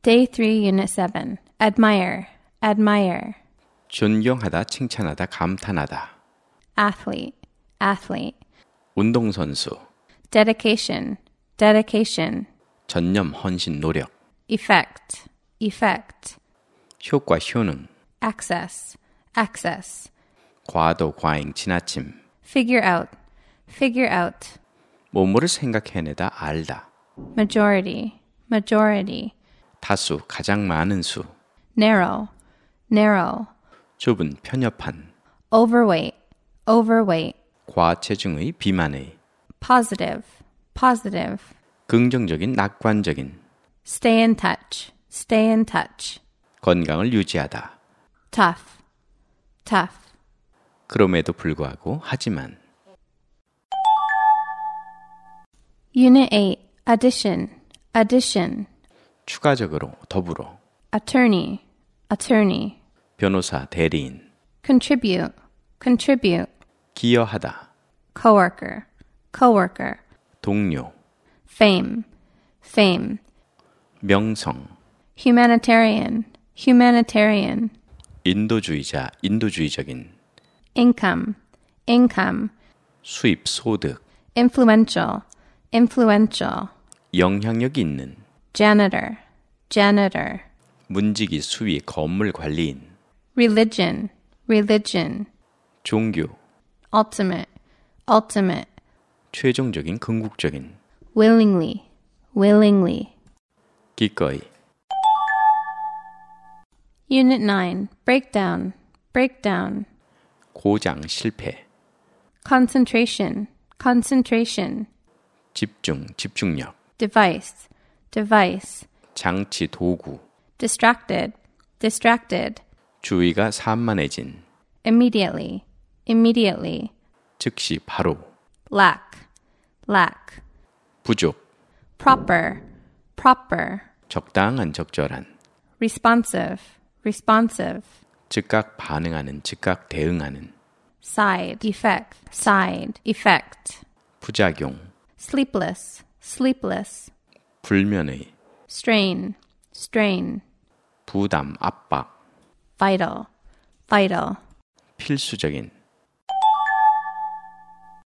Day 3, Unit 7. Admire, admire. 존경하다, 칭찬하다, 감탄하다. Athlete, athlete. 운동선수, Dedication, dedication. 전념, 헌신, 노력. Effect, effect. 효과, 효능. Access, access. 과도, 과잉, 지나침. Figure out, figure out. 뭐뭐를 생각해내다, 알다. Majority, majority. 다수, 가장 많은 수. Narrow, narrow. 좁은, 편협한. Overweight, overweight. 과체중의, 비만의. Positive, positive. 긍정적인, 낙관적인. Stay in touch, stay in touch. 건강을 유지하다. Tough, tough. 그럼에도 불구하고, 하지만. Unit 8. Addition, addition. 추가적으로, 더불어. Attorney, attorney. 변호사, 대리인. Contribute, contribute. 기여하다. Coworker, coworker. 동료. Fame, fame. 명성. Humanitarian, humanitarian. 인도주의자, 인도주의적인. Income, income. 수입, 소득. Influential, influential. 영향력 있는. Janitor, janitor. 문지기, 수위, 건물 관리인. Religion, religion. 종교. Ultimate, ultimate. 최종적인, 궁극적인. Willingly, willingly. 기꺼이. Unit 9. Breakdown, breakdown. 고장, 실패. Concentration, concentration. 집중, 집중력. Device, device. 장치, 도구. Distracted, distracted. 주의가 산만해진. Immediately, immediately. 즉시, 바로. Lack, lack. 부족. Proper, proper. 적당한, 적절한. Responsive, responsive. 즉각 반응하는, 즉각 대응하는. Side, effect, side, effect. 부작용. Sleepless, sleepless. 불면의. Strain, strain. 부담, 압박. Vital, vital. 필수적인.